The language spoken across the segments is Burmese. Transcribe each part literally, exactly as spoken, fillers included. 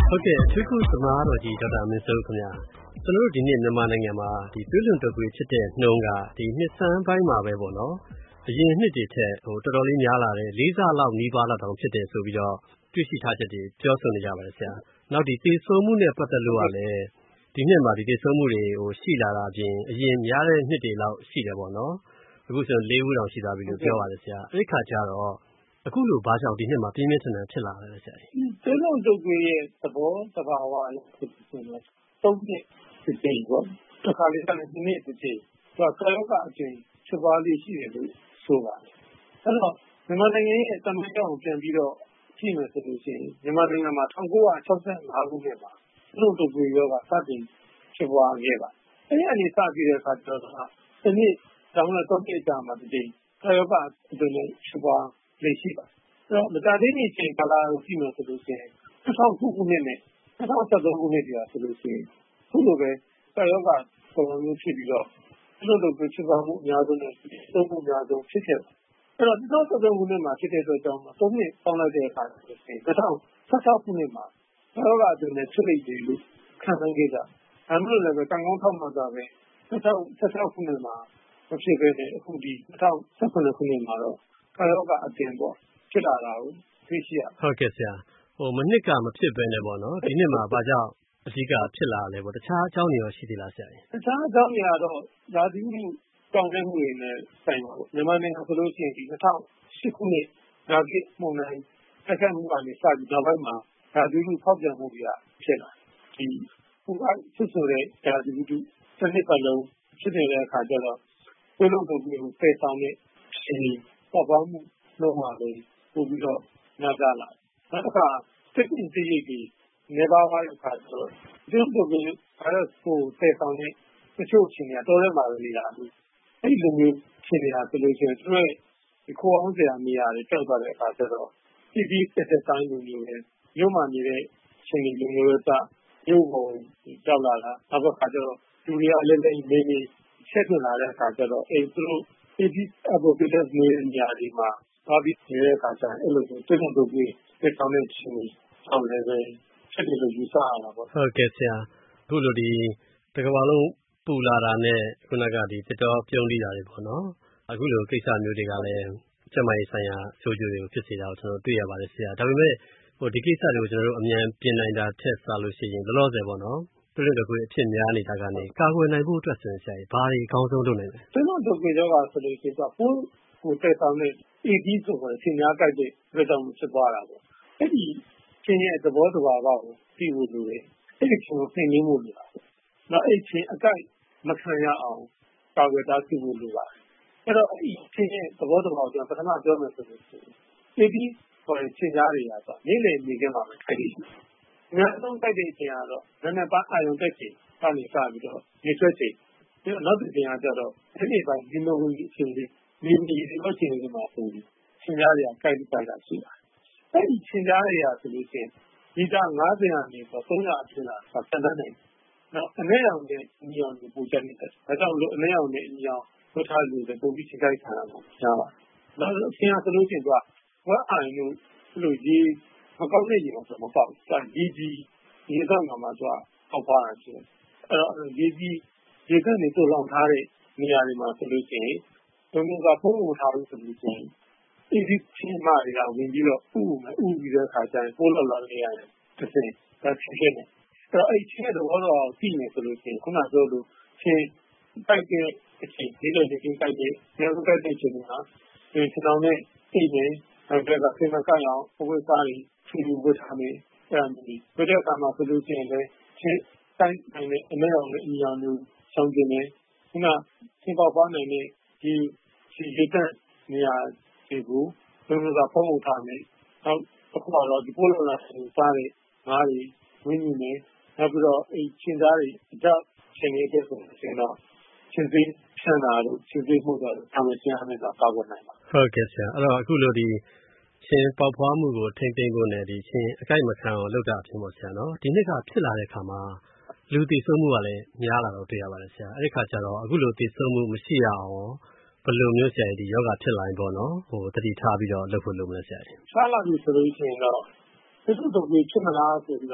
ဟုတ်ကဲ့အထူးကုသမားတော်ကြီးဒေါက်တာမင်းစိုးခင်ဗျာကျွန်တော်တို့ဒီနေ့မြန်မာနိုင်ငံမှာဒီသွေးလွန်တုပ်ကွေးဖြစ်တဲ့နှုန်းကဒီနှစ်ဆန်းပိုင်းမှာပဲပေါ့နော်အရင်နှစ်တွေထက်ဟိုတော်တော်လေးများလာတယ်လေးဆလောက်နီးပါးလောက်တောင်ဖြစ်တယ်ဆိုပြီးတော့တွေ့ရှိထားချက်တွေပြောဆိုနေကြပါတယ်ဆရာနောက်ဒီသေဆုံးမှုနဲ့ပတ်သက်လို့ကလည်းဒီနှစ်မှာဒီသေဆုံးမှုတွေဟိုရှိလာတာအပြင်အရင်များတဲ့နှစ်တွေလောက်ရှိတယ်ပေါ့နော်အခုဆိုလေးဦးတောင်ရှိသွားပြီလို့ပြောပါတယ်ဆရာအဲ့ဒီခါကျတော့အခုလိုဘာကြောင့်ဒီနှစ်မှာပြင်းပြင်းထန်ထန်ဖြစ်လာတယ်ဆရာကြီးသွေးလွန်တုပ်ကွေးရဲ့သဘောသဘာဝနဲ့ဖြစ်ဖြစ်နေသုံးနှစ်ဖြစ်ပြီးပေါ့တစ်ခါလေးကနေဒီနေ့ဖြစ်ပြီးတော့ဆရာကအကျဉ်းဖြစ်ပါလိမ့်ရှိတယ်လို့ဆိုပါတယ်အဲ့တော့မြန်မာနိုင်ငံရဲ့တမန်တော်ကိုပြန်ပြီးတော့ကြည့်မယ်ဆိုလို့ရှိရင်မြန်မာနိုင်ငံမှာ၁၉၆၅ခုနှစ်မှာသွေးလွန်တုပ်ကွေးရောဂါစတင်ဖြစ်ပွားခဲ့ပါအဲ့ဒီအနေစပြီးတဲ့အခါကျတော့ဒီနေ့တောင်းတဲ့သုံးနှစ်ကြာမှဒီဆရာကဒီလိုဖြစ်ပွားလေရှိပါအဲ့တော့မကြသေးမီချိန်ကာလကိုကြည့်မယ်ဆိုလို့ရှိရင်၂၀၀၉ခုနှစ်နဲ့၂၀၁၃ခုနှစ်တည်းဆိုလို့ရှိရင်ခုလိုပဲဆရာကပုံမှန်မျိုးဖြစ်ပြီးတော့ဒီလိုလိုဖြစ်ပွားမှုအများဆုံးနဲ့သုံးမှုအများဆုံးဖြစ်ခဲ့အဲ့တော့၂၀၁၃ခုနှစ်မှာဖြစ်တဲ့အတွက်ကြောင့်သုံးနှစ်ပေါင်းလိုက်တဲ့အခါဆိုလို့ရှိရင်၂၀၁၆ခုနှစ်မှာဆရာကဒီနဲ့ဖြစ်လိမ့်မယ်လို့ခံစားခဲ့ကြအဲလိုလည်းပဲကံကောင်းထောက်မှသာပဲ၂၀၁၆ခုနှစ်မှာမဖြစ်ခဲ့တဲ့အခုဒီ၂၀၁၇ခုနှစ်မှာတော့ဆရာကအတင်ပေါ့ဖြစ်လာတာကိုသိရှိရဟုတ်ကဲ့ဆရာဟိုမနှစ်ကမဖြစ်ပဲနဲ့ပေါ့နော်ဒီနှစ်မှာဘာကြောင့်အဓိကဖြစ်လာလဲပေါ့တခြားအကြောင်းတွေရောရှိသေးလားဆရာကြီးတခြားအကြောင်းတွေကတော့ရာသီဥတုကြောင့်လည်းမှုတွေနဲ့ဆိုင်ပါဘူးမြန်မာနိုင်ငံဆိုလို့ရှိရင်ဒီ၂၀၀၈ခုနှစ်ရာသီမုန်တိုင်းတက်ခတ်မှုကနေစပြီးနောက်ပိုင်းမှာရာသီဥတုဖောက်ပြန်မှုတွေကဖြစ်လာဒီပူကဆွဆိုတဲ့ရာသီဥတုတစ်နှစ်ပတ်လုံးဖြစ်နေတဲ့အခါကျတော့သွေးလွန်တုပ်ကွေးကိုပယ်ဆောင်တဲ့ရှင်ပေါ်ပေါက်မှုလုံးဝပဲပို့ပြီးတော့များကြလာနောက်တစ်ခါစိတ်ကူးစိတ်ရိပ်ကြီးနေပါသွားတဲ့အခါကျတော့ဒီလိုမျိုးဗိုင်းရပ်စ်ကိုပယ်ဆောင်တဲ့တချို့ရှင်တွေတော်ရဲမှာနေတာအဲ့ဒီလိုမျိုးရှင်နေတာဆိုလို့ရှိရင်သူတို့ဒီခိုးအောင်စရာနေရာတွေတောက်သွားတဲ့အခါကျတော့ဒီဒီတက်တက်တိုင်းလိုမျိုးပဲမြို့မှာနေတဲ့ရှင်တွေလိုမျိုးကမြို့ပေါ်ကြောက်လာတာနောက်တစ်ခါကျတော့လူတွေကလည်းလည်းနေနေဆက်ထွင်လာတဲ့အခါကျတော့အဲ့သူတို့ဒီဒီအပေါ်ပြတဲ့နေရာတွေမှာဘာပြီးနေတဲ့အခါကျရင်အဲ့လိုမျိုးတွန်းတွန်းပြီးတက်ဆောင်တဲ့ရှင်တွေဆောင်းလည်းပဲဖြစ်တယ်လို့ယူဆရတာပေါ့ဟုတ်ကဲ့ဆရာအခုလိုဒီတစ်ကမ္ဘာလုံးပူလာတာနဲ့ခုနကဒီတတော်ပြုံးလိတာတွေပေါ့နော်အခုလိုကိစ္စမျိုးတွေကလည်းကျန်းမာရေးဆိုင်ရာဆိုးကျိုးတွေကိုဖြစ်စေတာကိုကျွန်တော်တွေ့ရပါတယ်ဆရာဒါပေမဲ့ဟိုဒီကိစ္စတွေကိုကျွန်တော်တို့အမြန်ပြင်နိုင်တာထက်စားလို့ရှိရင်လောလောဆယ်ပေါ့နော်သွေးလွန်တုပ်ကွေးအဖြစ်များနေတာကနေကာကွယ်နိုင်ဖို့အတွက်ဆိုရင်ဆရာကြီးဘာတွေအကောင်းဆုံးလုပ်နိုင်လဲသွေးလွန်တုပ်ကွေးရောဂါဆိုလို့ရှိရင်တော့ပိုးကိုတက်ဆောင်တဲ့ A D ဆိုတဲ့ဆင်များကြိုက်တဲ့အတွက်ကြောင့်ဖြစ်သွားတာပေါ့အဲ့ဒီချင်းရဲ့သဘောတဘာဝကိုသိဖို့လိုတယ်အဲ့ဒီချင်းကိုသိနေမှုလိုတာနောက်အဲ့ချင်းအကြိုက်မခံရအောင်ကာကွယ်တားဆီးဖို့လိုပါတယ်အဲ့တော့အဲ့ဒီချင်းရဲ့သဘောတဘာဝကိုပထမပြောမယ်ဆိုလို့ရှိရင် A D ဆိုတဲ့ချင်းကြားတွေကတော့နေ့လည်နေခင်းမှာပဲထိုက်တယ်အများဆုံးတိုက်တဲ့အချိန်ကတော့နည်းနည်းပါအာရုံတက်ချိန်ကနေစပြီးတော့နေဆွဲချိန်ပြီးတော့နောက်တစ်ချိန်ကကျတော့ဒီနေ့ပိုင်းဒီလိုဝင်အချိန်လေးဒီဒီလိုချိန်လေးမှာဆိုပြီးချင်းကြားတွေကကြိုက်ကြိုက်တာရှိတာအဲ့ဒီချင်းကြားတွေကဆိုလို့ရှိရင်ဒီတာငါးဆယ်ကနေတော့သုံးရာအပြင်လာဆက်တန်းနေနော်အနည်းအောင်နဲ့အညီအောင်ကိုပူချက်နေတယ်ဒါကြောင့်လို့အနည်းအောင်နဲ့အညီအောင်ဝတ်ထားလို့ပုံပြီးချင်းကြိုက်ခံရမှာရှားပါနောက်အပြင်ဆိုလို့ရှိရင်ကဝတ်အိုင်လို့လို့ကြီးမကောက်တဲ့ရေတော့မပေါက်ဘူး။ဒီကြီးရေတော့မှမှသွားပေါက်သွားတာရှိတယ်။အဲ့တော့ဒီကြီးရေကနေတူလောင်ထားတဲ့နေရာတွေမှာဆိုလို့ရှိရင်ဒုံကဖုံးဖို့ထားလို့ဆိုလို့ရှိရင်ဒီဒီချင်းမာတွေကဝင်ပြီးတော့ဥမဥပြီးတဲ့ခါကျရင်ပိုးလောက်လာနေရတယ်တစ်စင်းဒါဖြစ်နေတယ်။အဲ့တော့အဲ့ချင်းတော့တော့ကြည့်နေဆိုလို့ရှိရင်ခုနပြောလို့ချင်းတိုက်တဲ့အချိန်ဒီလိုဒီချင်းတိုက်တဲ့ညောတိုက်တဲ့အချိန်မှာဒီစတောင်းနဲ့အိတ်နေအဲ့ဒါကဆင်းမကအောင်ဘဝစားပြီးဖြူဝတ်ထားမယ်အဲ့ဒါမျိုးဘယ်တဲ့အခါမှာဆိုလို့ရှိရင်လည်းချင်းတိုင်းနိုင်တဲ့အမဲအောင်နဲ့အညီအောင်မျိုးဆောင်ကျင်နေခုနချင်းပေါက်ပွားနိုင်တဲ့ဒီဒီရတဲ့နေရာတွေကိုဘယ်လိုကဖုံးဖို့ထားမယ်နောက်အခုတော့ဒီပိုးလုံးလာစားတဲ့ငါးတွေဝင်းနေတယ်နောက်ပြီးတော့အဲ့ချင်းသားတွေအကြောက်ချင်းနေတဲ့ဆိုရင်တော့ချင်းသိချမ်းသာလို့ချင်းသိမှုတော့အမှန်တရားနဲ့တော့ကာကွယ်နိုင်ပါဟုတ်ကဲ့ဆရာအဲ့တော့အခုလိုဒီချင်းပေါက်ဖွားမှုကိုထိမ့်သိမ်းဖို့နဲ့ဒီချင်းအကိုက်မခံအောင်လုပ်တာအဖြစ်ပေါ့ဆရာနော်ဒီနှစ်ကဖြစ်လာတဲ့အခါမှာလူတည်ဆုံးမှုကလည်းများလာတော့တွေ့ရပါတယ်ဆရာအဲ့ဒီခါကျတော့အခုလိုတည်ဆုံးမှုမရှိရအောင်ဘယ်လိုမျိုးဆရာဒီယောဂဖြစ်လာရင်ပေါ့နော်ဟိုတတိထားပြီးတော့လုပ်ဖို့လုပ်မလဲဆရာရှားလာပြီဆိုလို့ရှိရင်တော့သစ္စာတုပ်ပြီးဖြစ်မလားဆိုပြီးတော့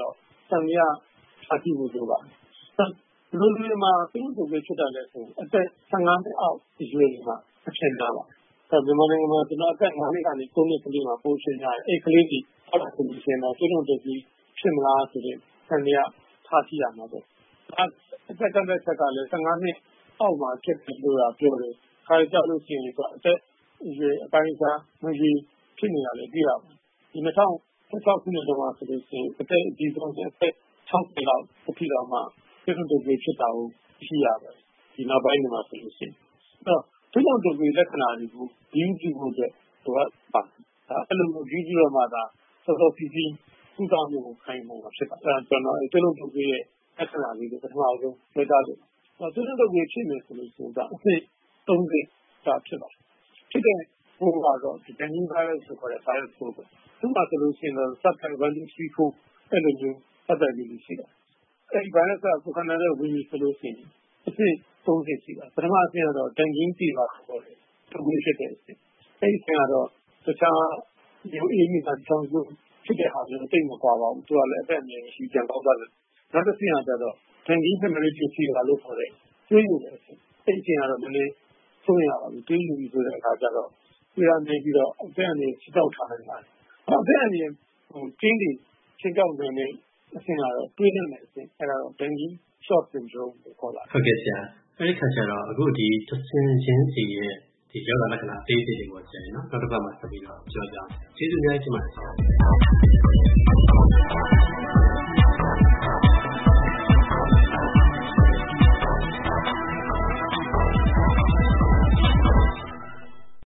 သံမြထားကြည့်ဖို့လိုပါတယ်။လူတွေမှာသွေးလွန်တုပ်ကွေးဖြစ်တာလည်းဆိုအသက်ဆယ်ငါနှစ်အောက်အရွယ်တွေမှာအဖြစ်များပါတယ်။မြန်မာနိုင်ငံမှာကျွန်တော်အသက်ငါးနှစ်ကနေကိုးနှစ်ကလေးမှာပိုးဖြစ်များတယ်။အဲ့ကလေးတွေအဲ့ဒါဆိုရင်တော့သွေးလွန်တုပ်ကွေးဖြစ်မလားဆိုတဲ့သံမြထားကြည့်ရမှာပေါ့။အသက်ကလည်းဆက်ကလည်းဆယ်ငါနှစ်အောက်မှာဖြစ်တယ်လို့ပြောတယ်။ခါကြလို့ရှိရင်လည်းအသက်အရွယ်အပိုင်းအခြားမကြီးဖြစ်နေတာလည်းတွေ့ရပါတယ်။ဒီနှစ်ထောင်တစ်ထောင်ခုနှစ်တော့ဆိုလို့ရှိရင်အသက်အကြီးဆုံးအသက်၆၀လောက်အထိတော့မှသွေးလွန်တုပ်ကွေးဖြစ်တာကိုရှိရပါတယ်။ဒီနောက်ပိုင်းမှာဆိုလို့ရှိရင်အဲ့တော့သွေးလွန်တုပ်ကွေးလက္ခဏာတွေကိုဒီကြည့်ဖို့အတွက်တော့ပါအဲ့လိုမျိုးဒီကြည့်တော့မှသာစောစောစီးစီးကုသမှုကိုခိုင်းမှာဖြစ်ပါတယ်။ကျွန်တော်သွေးလွန်တုပ်ကွေးရဲ့လက္ခဏာလေးကိုပထမဆုံးတွေ့တာလို့သွေးလွန်တုပ်ကွေးဖြစ်နေဆိုလို့ရှိရင်ဒါအဆင့်သုံးဆင့်ဒါဖြစ်ပါတယ်။ဖြစ်တဲ့ဘုံကတော့ဒီ dengue virus ဆိုခေါ်တဲ့ virus ပိုးပဲ။သူ့မှာဆိုလို့ရှိရင်တော့ subtype one two three four အဲ့လိုမျိုး subtype လေးရှိတယ်။အဲ့ဒီ virus ကကိုယ်ခန္ဓာထဲဝင်ပြီဆိုလို့ရှိရင်အဆင့်သုံးဆင့်ရှိတာ။ပထမအဆင့်ကတော့ dengue fever ခေါ်တယ်။တုပ်ကွေးဖြစ်တဲ့အဆင့်။အဲ့ဒီအဆင့်ကတော့တခြားမျိုးအေးမိတာကြောင့်ဖြစ်တဲ့ဟာမျိုးတိတ်မကွာပါဘူး။သူကလည်းအသက်အမြင့်ရှိကြတော့တယ်။နောက်တစ်ဆင့်ကတော့ dengue hemorrhagic fever လို့ခေါ်တဲ့သွေးယိုတဲ့အဆင့်။အဲ့ဒီအဆင့်ကတော့နည်းနည်းဆုံးရပါဘူး။သွေးယိုပြီးဆိုတဲ့အခါကျတော့ဒီကနေပြီးတော့အသက်အန္တရာယ်ချိတောက်ထားနိုင်ပါတယ်။အသက်အန္တရာယ်ဟိုကျင်းတွေချိတောက်နေတဲ့အဆင့်ကတော့တွေးနေတဲ့အဆင့်အဲ့ဒါတော့ dengue shock syndrome ကိုခေါ်တာဟုတ်ကဲ့ဆရာအဲ့ဒီခါကျတော့အခုဒီသစင်ချင်းစီရဲ့ဒီယောဂလက္ခဏာအသေးစိတ်တွေကိုဆရာနော်နောက်တစ်ပတ်မှာဆက်ပြီးတော့ပြောကြအောင်ကျေးဇူးများကြီးတင်ပါတယ်ဆရာ